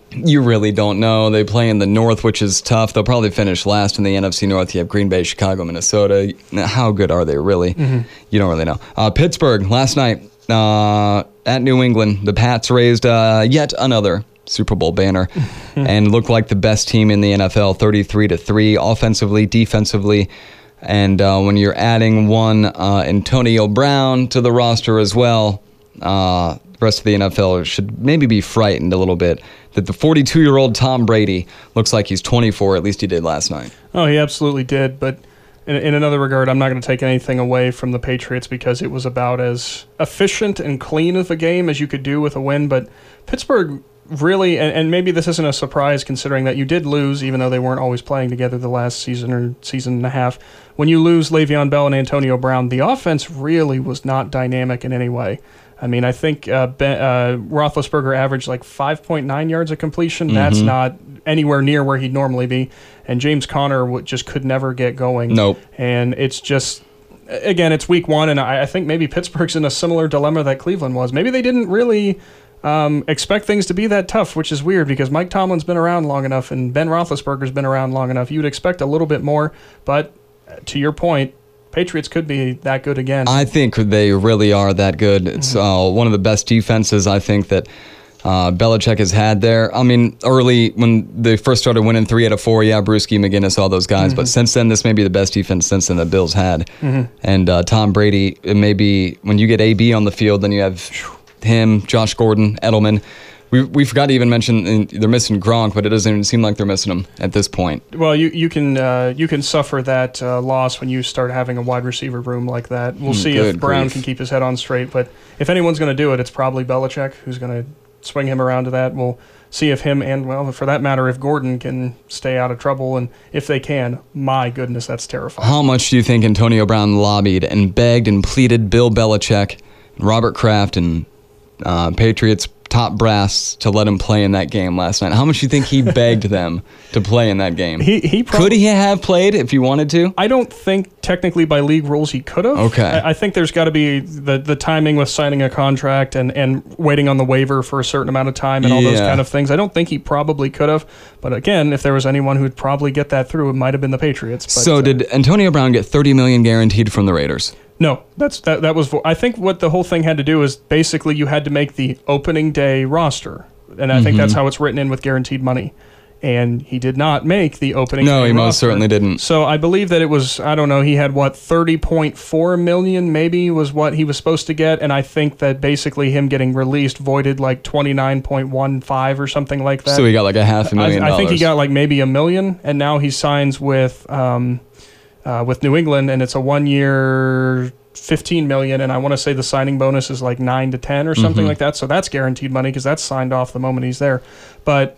You really don't know. They play in the North, which is tough. They'll probably finish last in the N F C North. You have Green Bay, Chicago, Minnesota. How good are they, really? Mm-hmm. You don't really know. Uh, Pittsburgh, last night uh, at New England, the Pats raised uh, yet another Super Bowl banner and looked like the best team in the N F L, thirty-three to three, offensively, defensively. And uh, when you're adding one uh, Antonio Brown to the roster as well, uh, the rest of the N F L should maybe be frightened a little bit that the forty-two-year-old Tom Brady looks like he's twenty-four, at least he did last night. Oh, he absolutely did. But in, in another regard, I'm not going to take anything away from the Patriots because it was about as efficient and clean of a game as you could do with a win. But Pittsburgh really, and, and maybe this isn't a surprise considering that you did lose, even though they weren't always playing together the last season or season and a half. When you lose Le'Veon Bell and Antonio Brown, the offense really was not dynamic in any way. I mean, I think uh, ben, uh, Roethlisberger averaged like five point nine yards of completion. Mm-hmm. That's not anywhere near where he'd normally be. And James Conner w- just could never get going. Nope. And it's just, again, it's week one, and I, I think maybe Pittsburgh's in a similar dilemma that Cleveland was. Maybe they didn't really um, expect things to be that tough, which is weird because Mike Tomlin's been around long enough and Ben Roethlisberger's been around long enough. You'd expect a little bit more, but to your point, Patriots could be that good again. I think they really are that good. It's uh, one of the best defenses I think that uh, Belichick has had there. I mean, early when they first started winning three out of four, yeah, Bruschi, McGinnis, all those guys. Mm-hmm. But since then, this may be the best defense since then the Bills had. Mm-hmm. And uh, Tom Brady, it may be when you get A B on the field, then you have him, Josh Gordon, Edelman. We we forgot to even mention they're missing Gronk, but it doesn't even seem like they're missing him at this point. Well, you you can uh, you can suffer that uh, loss when you start having a wide receiver room like that. We'll mm, see if Brown grief. can keep his head on straight, but if anyone's going to do it, it's probably Belichick who's going to swing him around to that. We'll see if him and, well, for that matter, if Gordon can stay out of trouble, and if they can, my goodness, that's terrifying. How much do you think Antonio Brown lobbied and begged and pleaded Bill Belichick, and Robert Kraft, and uh, Patriots top brass to let him play in that game last night? How much do you think he begged them to play in that game? He, he prob- Could he have played if he wanted to? I don't think technically by league rules he could have. Okay. I, I think there's got to be the, the timing with signing a contract and, and waiting on the waiver for a certain amount of time and all yeah. those kind of things. I don't think he probably could have. But again, if there was anyone who'd probably get that through, it might have been the Patriots. But, so uh, did Antonio Brown get thirty million dollars guaranteed from the Raiders? No, that's that. That was. I think what the whole thing had to do is basically you had to make the opening day roster, and I mm-hmm. think that's how it's written in with guaranteed money. And he did not make the opening. No, day he roster. most certainly didn't. So I believe that it was. I don't know. He had what thirty point four million, maybe was what he was supposed to get, and I think that basically him getting released voided like twenty nine point one five or something like that. So he got like a half a million. I, I think he dollars. got like maybe a million, and now he signs with. Um, Uh, with New England, and it's a one-year fifteen million dollars, and I want to say the signing bonus is like nine to ten or something mm-hmm. like that, so that's guaranteed money because that's signed off the moment he's there. But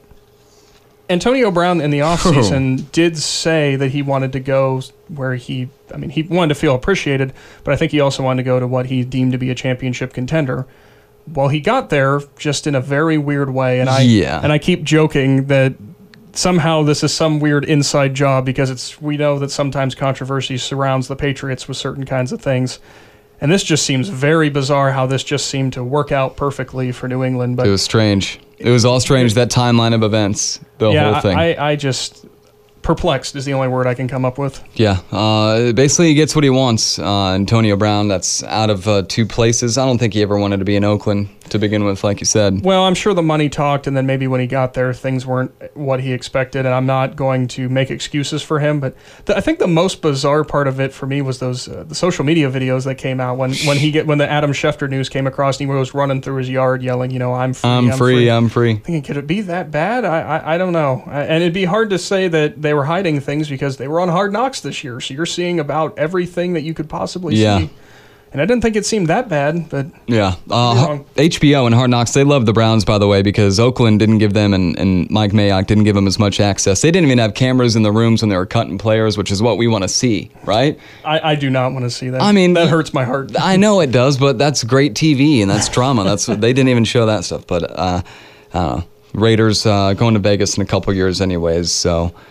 Antonio Brown in the offseason did say that he wanted to go where he, I mean, he wanted to feel appreciated, but I think he also wanted to go to what he deemed to be a championship contender. Well, he got there just in a very weird way, and I yeah. and I keep joking that somehow this is some weird inside job because it's we know that sometimes controversy surrounds the Patriots with certain kinds of things. And this just seems very bizarre how this just seemed to work out perfectly for New England. But it was strange. It was all strange, that timeline of events, the yeah, whole thing. I, I just... Perplexed is the only word I can come up with. Yeah, uh, basically he gets what he wants. Uh, Antonio Brown, that's out of uh, two places. I don't think he ever wanted to be in Oakland to begin with, like you said. Well, I'm sure the money talked, and then maybe when he got there, things weren't what he expected, and I'm not going to make excuses for him, but the, I think the most bizarre part of it for me was those uh, the social media videos that came out when, when he get when the Adam Schefter news came across, and he was running through his yard yelling, you know, I'm free, I'm, I'm free, free, I'm free. Thinking, could it be that bad? I, I, I don't know. And it'd be hard to say that they were hiding things because they were on Hard Knocks this year, so you're seeing about everything that you could possibly yeah. see. And I didn't think it seemed that bad, but yeah, uh, H B O and Hard Knocks, they love the Browns, by the way, because Oakland didn't give them, and, and Mike Mayock didn't give them as much access. They didn't even have cameras in the rooms when they were cutting players, which is what we want to see, right? I, I do not want to see that. I mean, that hurts my heart. I know it does, but that's great T V and that's drama. That's they didn't even show that stuff. But uh, I don't know. Raiders uh, going to Vegas in a couple years, anyways. So.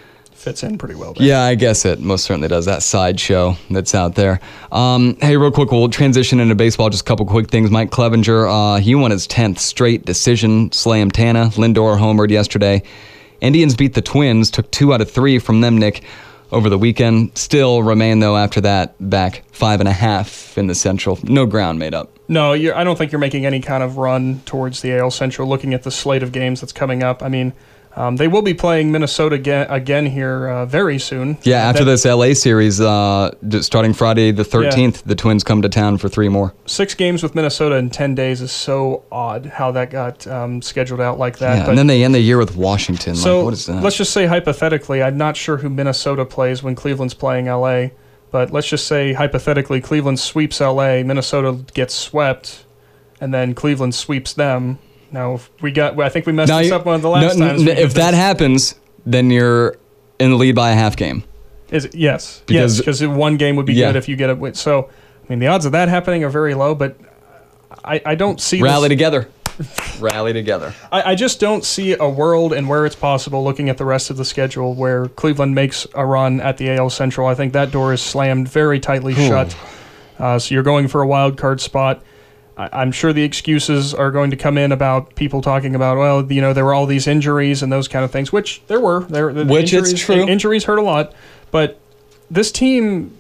fits in pretty well there. Yeah, I guess it most certainly does. That sideshow that's out there. Um, hey, real quick, we'll transition into baseball. Just a couple quick things. Mike Clevenger, uh, he won his tenth straight decision slam. Tana Lindor homered yesterday. Indians beat the Twins, took two out of three from them, Nick, over the weekend. Still remain, though, after that, back five and a half in the Central. No ground made up. No, you're, I don't think you're making any kind of run towards the A L Central looking at the slate of games that's coming up. I mean, um, they will be playing Minnesota again, again here uh, very soon. Yeah, after that, this L A series, uh, starting Friday the thirteenth, yeah. the Twins come to town for three more. Six games with Minnesota in ten days is so odd how that got um, scheduled out like that. Yeah, but, and then they end the year with Washington. So like, what is that? Let's just say hypothetically, I'm not sure who Minnesota plays when Cleveland's playing L A, but let's just say hypothetically Cleveland sweeps L A, Minnesota gets swept, and then Cleveland sweeps them. Now, if we got, I think we messed now this you, up one of the last no, times. N- if that happens, then you're in the lead by a half game. Is it, yes, because, yes, because one game would be yeah. good if you get it. So, I mean, the odds of that happening are very low, but I, I don't see Rally this. together. Rally together. I, I just don't see a world and where it's possible, looking at the rest of the schedule, where Cleveland makes a run at the A L Central. I think that door is slammed very tightly shut. Uh, so you're going for a wild card spot. I'm sure the excuses are going to come in about people talking about, well, you know, there were all these injuries and those kind of things, which there were. There, the which injuries, it's true. Injuries hurt a lot. But this team,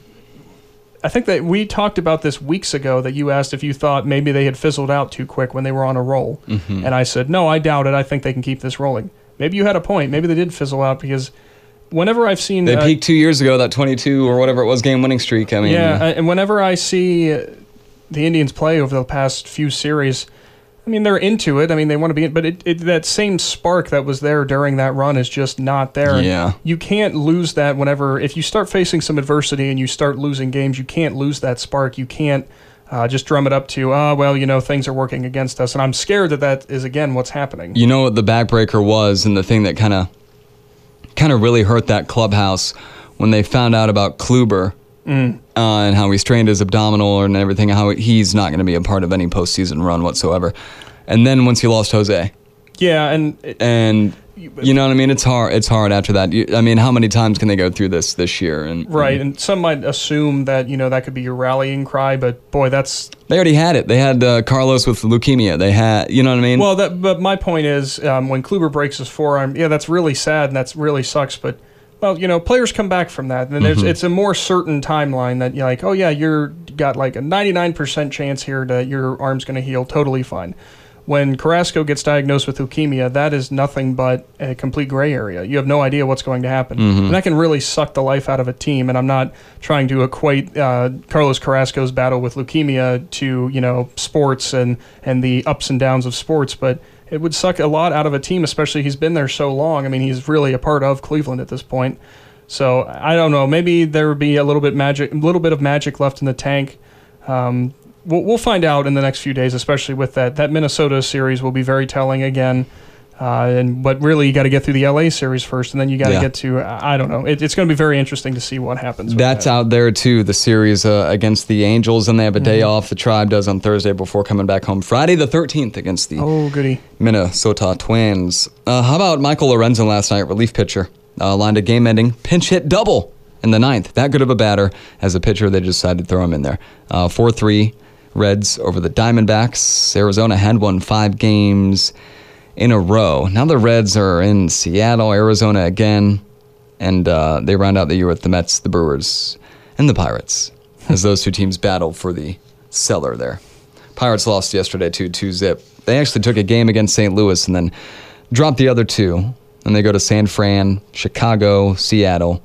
I think that we talked about this weeks ago, that you asked if you thought maybe they had fizzled out too quick when they were on a roll. Mm-hmm. And I said, no, I doubt it. I think they can keep this rolling. Maybe you had a point. Maybe they did fizzle out, because whenever I've seen... They uh, peaked two years ago, that twenty-two or whatever it was game winning streak. I mean, yeah, and whenever I see the Indians play over the past few series, I mean, they're into it. I mean, they want to be in, but it, it, that same spark that was there during that run is just not there. Yeah. You can't lose that whenever, if you start facing some adversity and you start losing games, you can't lose that spark. You can't uh, just drum it up to, oh, well, you know, things are working against us. And I'm scared that that is, again, what's happening. You know what the backbreaker was, and the thing that kind of kind of really hurt that clubhouse when they found out about Kluber. Mm. Uh, and how he strained his abdominal and everything, how he's not going to be a part of any postseason run whatsoever. And then once you lost Jose. Yeah, and... It, and, you know what I mean? It's hard It's hard after that. You, I mean, how many times can they go through this this year? And Right, and, and some might assume that, you know, that could be your rallying cry, but boy, that's... They already had it. They had uh, Carlos with leukemia. They had, you know what I mean? Well, that, but my point is, um, when Kluber breaks his forearm, yeah, that's really sad and that really sucks, but... Well, you know, players come back from that, and there's, mm-hmm. it's a more certain timeline that you're like, oh yeah, you're got like a ninety-nine percent chance here that your arm's going to heal totally fine. When Carrasco gets diagnosed with leukemia, that is nothing but a complete gray area. You have no idea what's going to happen, mm-hmm. and that can really suck the life out of a team. And I'm not trying to equate uh, Carlos Carrasco's battle with leukemia to, you know, sports and and the ups and downs of sports, but it would suck a lot out of a team, especially he's been there so long. I mean, he's really a part of Cleveland at this point. So I don't know. Maybe there would be a little bit magic, a little bit of magic left in the tank. Um, we'll, we'll find out in the next few days, especially with that. That Minnesota series will be very telling again. Uh, and but really, you got to get through the L A series first, and then you got to yeah. get to I don't know. It, it's going to be very interesting to see what happens. With That's that. out there too. The series uh, against the Angels, and they have a day mm-hmm. off. The Tribe does on Thursday before coming back home Friday the thirteenth against the oh goody Minnesota Twins. Uh, how about Michael Lorenzen last night, relief pitcher, uh, lined a game-ending pinch hit double in the ninth. That good of a batter. As a pitcher, they decided to throw him in there. Uh, four three Reds over the Diamondbacks. Arizona had won five games in a row. Now the Reds are in Seattle, Arizona again, and uh, they round out the year with the Mets, the Brewers, and the Pirates, as those two teams battle for the cellar there. Pirates lost yesterday to two zip. They actually took a game against Saint Louis and then dropped the other two, and they go to San Fran, Chicago, Seattle.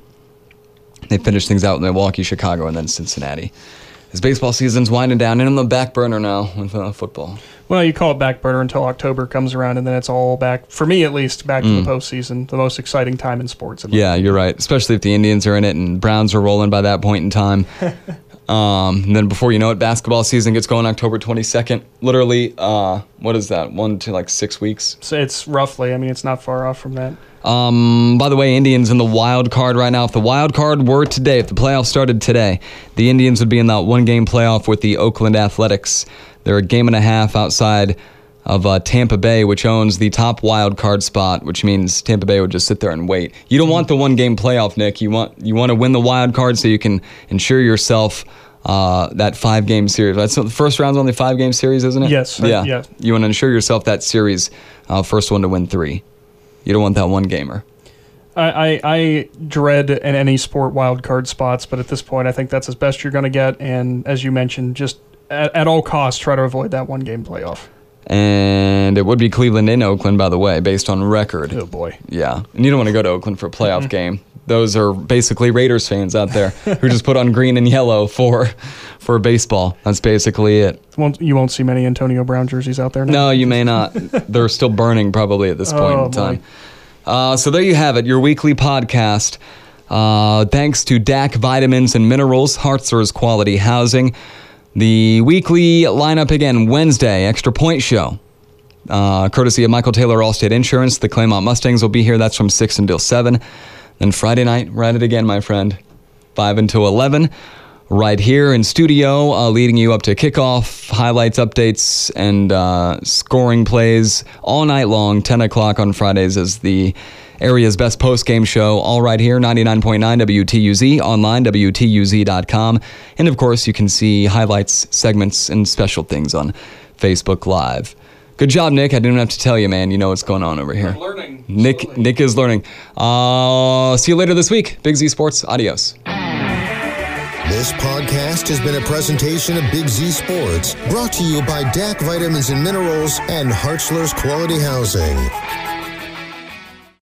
They finish things out with Milwaukee, Chicago, and then Cincinnati. As baseball season's winding down, and on the back burner now with uh, football. Well, you call it back burner until October comes around, and then it's all back, for me at least, back mm. to the postseason, the most exciting time in sports. Yeah, you're right, especially if the Indians are in it and Browns are rolling by that point in time. um, and then before you know it, basketball season gets going October twenty-second. Literally, uh, what is that, one to like six weeks? So it's roughly, I mean, it's not far off from that. Um, by the way, Indians in the wild card right now. If the wild card were today, if the playoffs started today, the Indians would be in that one-game playoff with the Oakland Athletics. They're a game and a half outside of uh, Tampa Bay, which owns the top wild card spot, which means Tampa Bay would just sit there and wait. You don't want the one game playoff, Nick. You want you want to win the wild card so you can ensure yourself uh, that five game series. That's the first round's only five game series, isn't it? Yes. Yeah. Uh, yeah. You want to ensure yourself that series, uh, first one to win three. You don't want that one gamer. I, I, I dread in any sport wild card spots, but at this point, I think that's as best you're going to get. And as you mentioned, just at, at all costs, try to avoid that one game playoff. And it would be Cleveland in Oakland, by the way, based on record. Oh, boy. Yeah. And you don't want to go to Oakland for a playoff mm-hmm. game. Those are basically Raiders fans out there who just put on green and yellow for for baseball. That's basically it. Won't, you won't see many Antonio Brown jerseys out there now? No, you may not. They're still burning probably at this point oh, in time. Uh, so there you have it, your weekly podcast. Uh, thanks to D A C Vitamins and Minerals, Hartzler's Quality Housing. The weekly lineup again, Wednesday, Extra Point Show. Uh, courtesy of Michael Taylor Allstate Insurance. The Claymont Mustangs will be here. That's from six until seven. Then Friday night, we're at it again, my friend. five until eleven. Right here in studio, uh, leading you up to kickoff, highlights, updates, and uh, scoring plays all night long. ten o'clock on Fridays is the area's best post-game show. All right here, ninety-nine point nine W T U Z, online, W T U Z dot com. And, of course, you can see highlights, segments, and special things on Facebook Live. Good job, Nick. I didn't have to tell you, man. You know what's going on over here. I'm learning. Nick, Slowly. Nick is learning. Uh, see you later this week. Big Z Sports. Adios. This podcast has been a presentation of Big Z Sports, brought to you by D A C Vitamins and Minerals and Hartzler's Quality Housing.